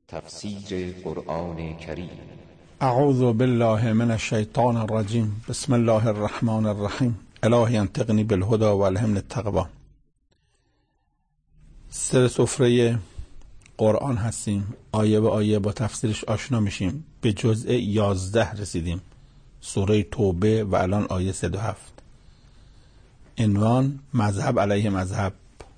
تفسیر قرآن کریم. اعوذ بالله من الشیطان الرجیم. بسم الله الرحمن الرحیم. الهی انطقنی بالهدی و الهمنی التقوی. سر سفره قرآن هستیم، آیه به آیه با تفسیرش آشنا میشیم. به جزء 11 رسیدیم، سوره توبه، و الان آیه 107. عنوان مذهب علیه مذهب.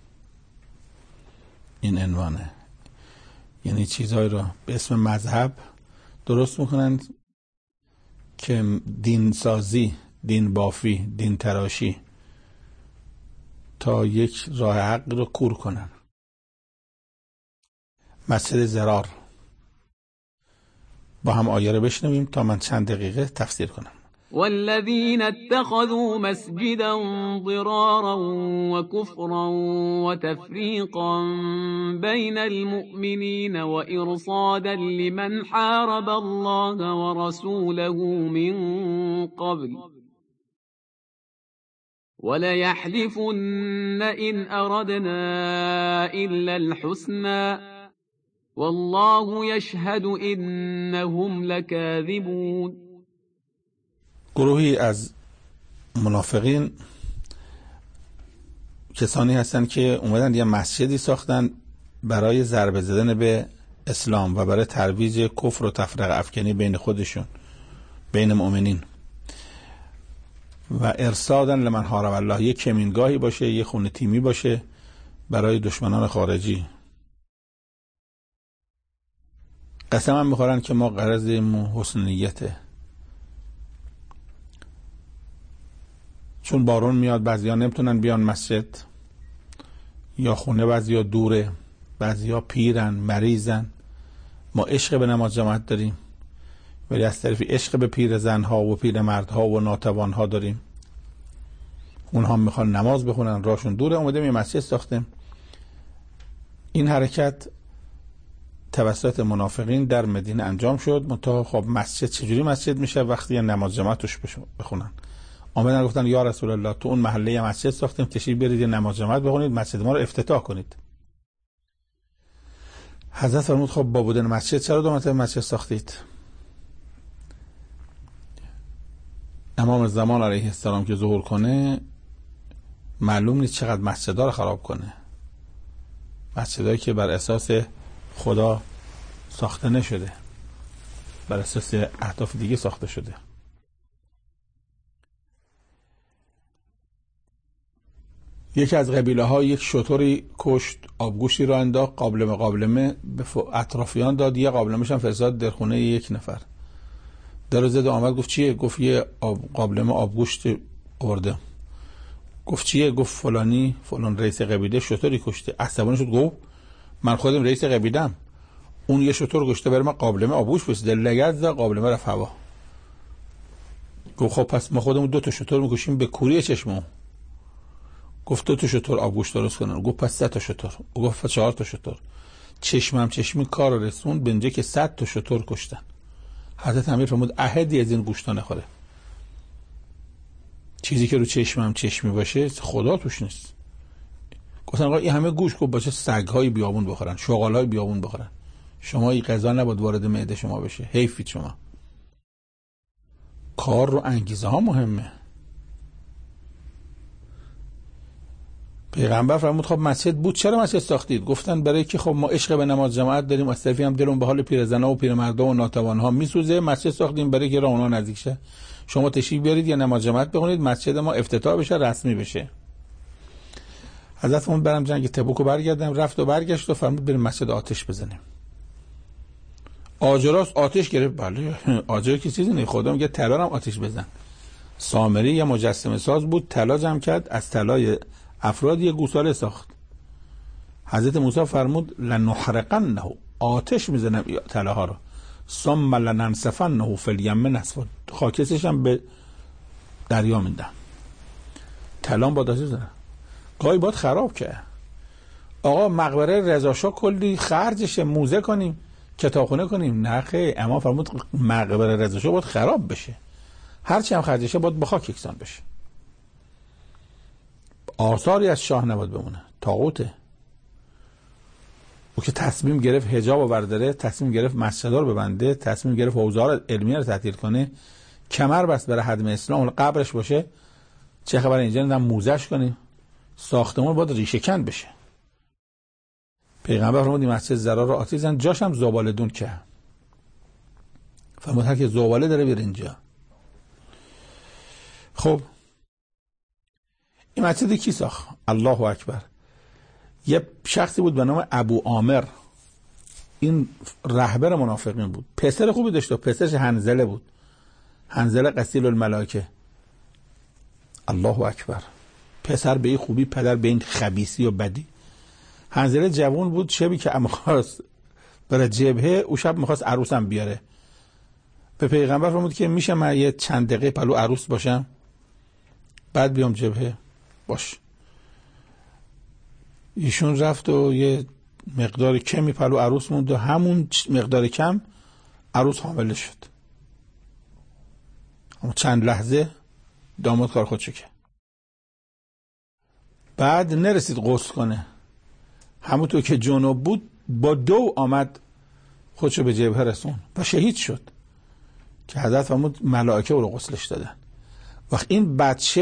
این عنوانه، یعنی چیزهایی را به اسم مذهب درست میکنند که دین سازی، دین بافی، دین تراشی، تا یک راه حق رو کور کنن. مسجد ضرار. با هم آیه رو بشنویم تا من چند دقیقه تفسیر کنم. والذين اتخذوا مسجدا ضرارا وكفرا وتفريقا بين المؤمنين وإرصادا لمن حارب الله ورسوله من قبل وليحلفن إن أردنا إلا الحسنى والله يشهد إنهم لكاذبون. گروهی از منافقین کسانی هستند که اومدن یه مسجدی ساختن برای ضربه زدن به اسلام و برای ترویج کفر و تفرقه افکنی بین خودشون، بین مؤمنین، و ارصادا لمن حارب الله، یه کمینگاهی باشه، یه خونه تیمی باشه برای دشمنان خارجی. قسم هم میخورن که ما غرضمون حسن نیته، چون بارون میاد بعضیا نمیتونن بیان مسجد، یا خونه بعضیا دوره، بعضیا پیرن، مریضن. ما عشق به نماز جماعت داریم، ولی از طرفی عشق به پیر زنها و پیر مردها و ناتوانها داریم. اونها میخوان نماز بخونن، راشون دوره، اومدیم یه مسجد ساختیم. این حرکت توسط منافقین در مدینه انجام شد. منتها خب مسجد چجوری مسجد میشه وقتی یه نماز جماعت توش بخونن؟ آمدن گفتن یا رسول الله، تو اون محله یه مسجد ساختیم، تشریف برید یه نماز جماعت بخونید، مسجد ما رو افتتاح کنید. حضرت فرمود خب با بودن مسجد چرا دو مرتبه مسجد ساختید؟ امام زمان علیه السلام که ظهور کنه معلوم نیست چقدر مسجدها رو خراب کنه، مسجدهایی که بر اساس خدا ساخته نشده، بر اساس اهداف دیگه ساخته شده. یکی از قبیله ها یک شتری کشت، آبگوشتی را انداخت، قابلمه به اطرافیان داد، یه قابلمه‌ش هم فرستاد در خونه یک نفر. در زد آمد گفت چیه؟ گفت یه قابلمه آبگوشت آورده. گفت چیه؟ گفت فلان رئیس قبیله شتری کشته. عصبانی شد، گفت من خودم رئیس قبیله‌ام، اون یه شتر کشته، برای من قابلمه آبگوشت فرستاد. لگد زد، قابلمه رفت هوا. گفت خب پس ما خودمون 2 تا شتر میکشیم به کوری چشممون. گفت 2 تا شتر آبگوشت درست کنن. گفت پس 3 تا شتر. گفت 4 تا شتر. چشمی کار رسون به اینجا که 100 تا شتر کشتن. حضرت امیر فرمود احدی از این گوشت نخوره. چیزی که رو چشمی باشه خدا توش نیست. گفتن آقا این همه گوشت، گفت باشه سگ‌های بیابون بخورن، شغال‌های بیابون بخورن، شما این غذا نباید وارد معده شما بشه، حیفید شما. کار رو انگیزه ها مهمه. پیغمبر فرمود خب مسجد بود، چرا مسجد ساختید؟ گفتن برای که خب ما عشق به نماز جماعت داریم، از طرفی هم دلمون به حال پیرزنا و پیرمردا و ناتوانها میسوزه، مسجد ساختیم برای که راه اونها نزدیک شه. شما تشریف بیارید یا نماز جماعت بخونید، مسجد ما افتتاح بشه، رسمی بشه. حضرت فرمود برم جنگ تبوک رو برگردم. رفت و برگشت و فرمود بریم مسجد آتش بزنیم. آجراست، آتش گرفت. بله آجر که چیزی نه، خدا میگه طلا هم آتش بزن. سامری یه مجسمه ساز بود، طلا جمع کرد، از طلای افراد یه گوساله ساخت. حضرت موسی فرمود لنحرقنه، آتش میزنم طلاها رو، ثم لننسفنه فی الیم نسفا، خاکستش هم به دریا میندم. طلا با داشته زدن، گاهی باید خراب کرد. آقا مقبره رضا شاه کلی خرجشه، موزه کنیم، کتابخونه کنیم. نه خیر، اما فرمود مقبره رضا شاه باید خراب بشه، هرچی هم خرجشه باید به خاک یکسان بشه، آثاری از شاه نباید بمونه، طاغوته. او که تصمیم گرفت حجاب رو برداره، تصمیم گرفت مسجدها رو ببنده، تصمیم گرفت حوزه علمیه رو تعطیل کنه، کمر بست برای هدم اسلام، قبرش باشه، چه خبر اینجا ندم موزش کنیم، ساختمان باید ریشه کن بشه. پیغمبر فرمود این مسجد ضرر رو آتیش زن، جاش هم زباله دون که فرمود هر که زباله داره بیاره اینجا. خب این مسجد کی ساخت؟ الله اکبر. یه شخصی بود به نام ابو عامر، این رهبر منافقین بود، پسر خوبی داشت، پسرش حنظله بود، حنظله قتیل الملائکه. الله اکبر. پسر به این خوبی، پدر به این خبیثی و بدی. حنظله جوان بود، شبی که می‌خواست بره جبهه، او شب می‌خواست عروسم بیاره. به پیغمبر فرمود که میشه من یه چند دقیقه پلو عروس باشم بعد بیام جبهه؟ باش. ایشون رفت و یه مقدار کمی پلو عروس موند و همون مقدار کم عروس حامله شد. اما چند لحظه داماد کار خودشو کرد. بعد نرسید غسل کنه، همونطور که جنوب بود با دو آمد خودشو به جبهه رسون و شهید شد که حضرت فرمود ملائکه او رو غسلش دادن. وقت این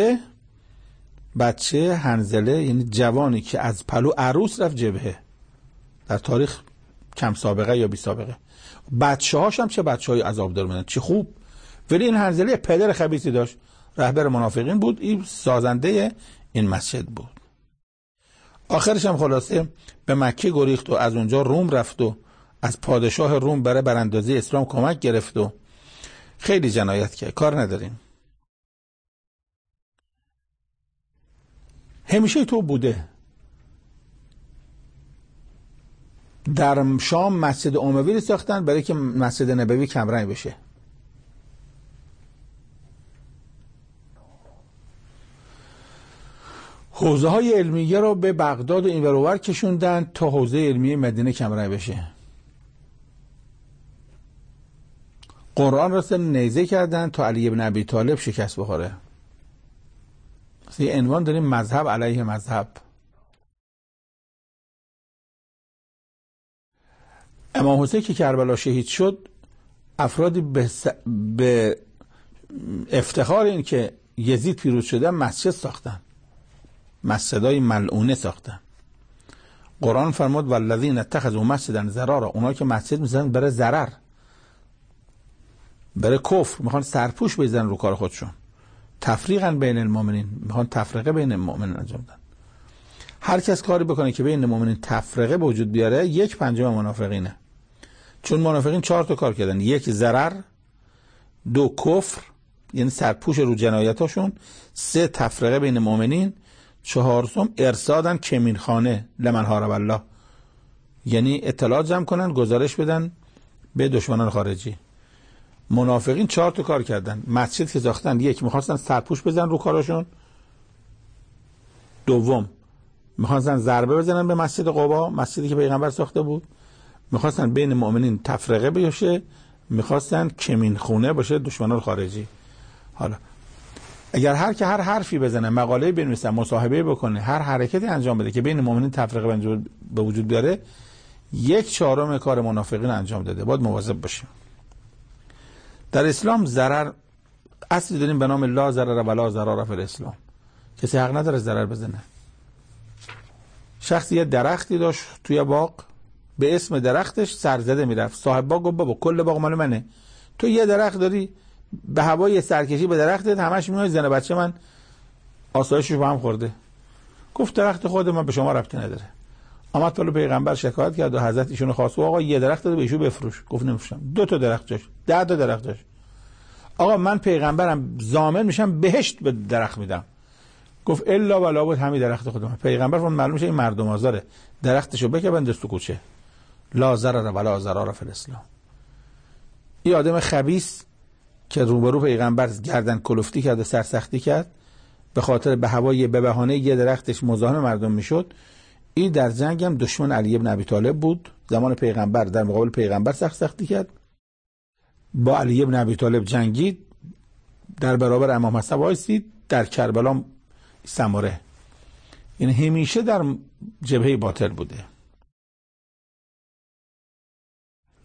بچه حنظله، یعنی جوانی که از پلو عروس رفت جبهه، در تاریخ کم سابقه یا بی سابقه. بچه هاش هم چه بچه های عذاب دار بودن، چه خوب. ولی این حنظله پدر خبیثی داشت، رهبر منافقین بود، این سازنده این مسجد بود. آخرش هم خلاصه به مکه گریخت و از اونجا روم رفت و از پادشاه روم برای براندازی اسلام کمک گرفت و خیلی جنایت کرد. کار نداریم. همیشه تو بوده. در شام مسجد اموی رو ساختن برای که مسجد نبوی کمرنگ بشه. حوزه های علمیه رو به بغداد و این ور و ور کشوندن تا حوزه علمیه مدینه کمرنگ بشه. قرآن را نیزه کردن تا علی بن ابی طالب شکست بخوره. یه عنوان داریم مذهب علیه مذهب. امام حسین که کربلا شهید شد، افرادی به افتخار این که یزید پیروز شده مسجد ساختن، مسجدای ملعونه ساختن. قرآن فرمود والذین اتخذوا مسجدا ضرارا، اونایی که مسجد می‌سازن برای ضرر، برای کفر، میخوان سرپوش بزنن رو کار خودشون، تفریقا بین المؤمنین، میخوان تفرقه بین المؤمنین انجام بدن. هر کس کاری بکنه که بین المؤمنین تفرقه به وجود بیاره، 1/5 منافقینه. چون منافقین 4 تا کار کردن: 1 ضرر، 2 کفر یعنی سرپوش رو جنایتاشون، 3 تفرقه بین مؤمنین، 4 ارصادن کمینخانه لمن حارب الله، یعنی اطلاعات جمع کنن گزارش بدن به دشمنان خارجی. منافقین 4 تا کار کردن. مسجد که ساختن، 1 میخواستن سرپوش بزنن رو کارشون، 2 میخواستن ضربه بزنن به مسجد قبا، مسجدی که پیغمبر ساخته بود، میخواستن بین مؤمنین تفرقه بیشه، میخواستن کمین خونه باشه دشمنان خارجی. حالا اگر هر حرفی بزنه، مقاله بنویسه، مصاحبه بکنه، هر حرکتی انجام بده که بین مؤمنین تفرقه به وجود بیاره، 1/4 کار منافقین انجام داده. باید مواظب باشیم. در اسلام ضرر اصلی داریم به نام لا ضرر ولا ضرار فی الاسلام. کسی حق نداره ضرر بزنه. شخصی یه درختی داشت توی باغ، به اسم درختش سرزده میرفت. صاحب باغ گفت بابا کل باغ مال منه، تو یه درخت داری، به هوای سرکشی به درختت همش میای، زن بچه من آسایشش با هم خورده. گفت درخت خود من به شما ربطی نداره. آمد پلو پیغمبر شکایت کرد و حضرت ایشون خواست آقا یه درخت داره به ایشون بفروش. گفت نمیفروشم. 2 تا درخت داشت، 10 تا درخت داشت. آقا من پیغمبرم، ضامن میشم بهشت به درخت میدم. گفت الا ولا بود همین درخت خودم. پیغمبر فرمود معلوم میشه این مردم آزاره، درختشو بکبند تو کوچه. لا ضرر ولا ضرار فی الاسلام. این آدم خبیث که روبرو پیغمبر گردن کلفتی کرد و سرسختی کرد، به خاطر به هوای به بهانه یه درختش مزاحم مردم میشد. این در جنگ هم دشمن علی بن ابی طالب بود. زمان پیغمبر در مقابل پیغمبر سختی کرد، با علی بن ابی طالب جنگید، در برابر امام حسن وایسید، در کربلا سمره. یعنی همیشه در جبهه باطل بوده.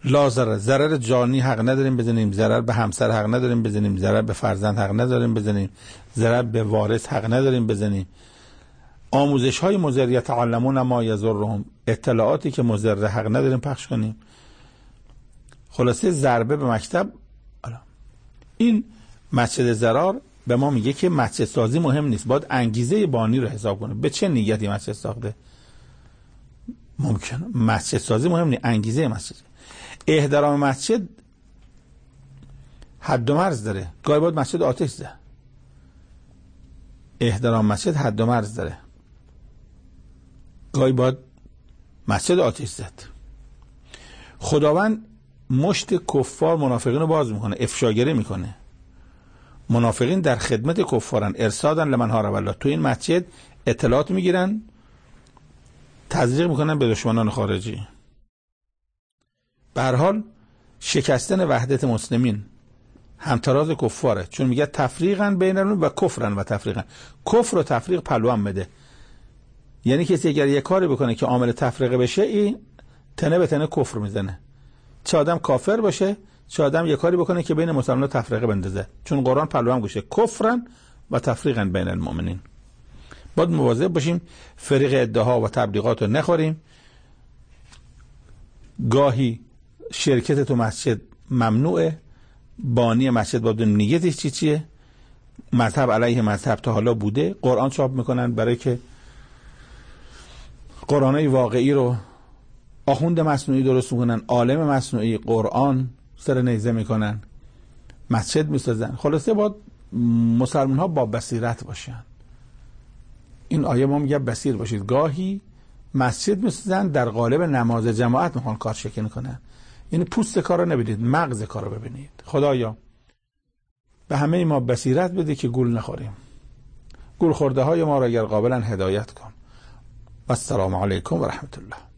لا ضرر، ضرر جانی حق نداریم بزنیم، ضرر به همسر حق نداریم بزنیم، ضرر به فرزند حق نداریم بزنیم، ضرر به وارث حق نداریم بزنیم. آموزش های مضر یتعلمون ما یضرهم، اطلاعاتی که مضر حق نداریم پخش کنیم. خلاصه ضربه به مکتب. این مسجد ضرار به ما میگه که مسجد سازی مهم نیست، باید انگیزه بانی رو حساب کنه، به چه نیتی مسجد ساخته. ممکنه مسجد سازی مهم نیست، انگیزه مسجد. احترام مسجد حد و مرز داره، گاهی باید مسجد آتش زد. احترام مسجد حد و مرز داره، گاهی باید مسجد آتش زد. خداوند مشت کفار منافقین رو باز میکنه، افشاگری میکنه. منافقین در خدمت کفارن، ارصادن لمن حارب الله. تو این مسجد اطلاعات میگیرن، تزریق میکنن به دشمنان خارجی. به هر حال شکستن وحدت مسلمین همتراز کفاره، چون میگه تفریقن بینشون و کفرن و تفریقن. کفر و تفریق پلوان بده، یعنی کسی اگر یک کاری بکنه که عامل تفریق بشه، این تنه به تنه کفر میزنه. چه آدم کافر باشه، چه آدم یک کاری بکنه که بین مسلمان‌ها تفریق بندازه، چون قرآن پلوان گوشه کفرن و تفریقن بین المؤمنین. باید مواظب باشیم فریق ادعا و تبلیغات رو نخوریم. گاهی شرکت تو مسجد ممنوعه، بانی مسجد باید نیتش چیه، مذهب علیه مذهب تا حالا بوده، قرآن چاپ میکنن برای که قرآنای واقعی رو آخوند مصنوعی درست میکنن، عالم مصنوعی قرآن سر نیزه میکنن، مسجد میسازن. خلاصه باید مسلمان ها با بصیرت باشن. این آیه ما میگه بصیر باشید. گاهی مسجد میسازن در قالب نماز جماعت میخوان کار شکل کنن، یعنی پوست کار رو نبینید، مغز کار رو ببینید. خدایا به همه ما بصیرت بده که گول نخوریم. گول خورده های ما را اگر قابلن هدایت کن. و السلام علیکم و رحمت الله.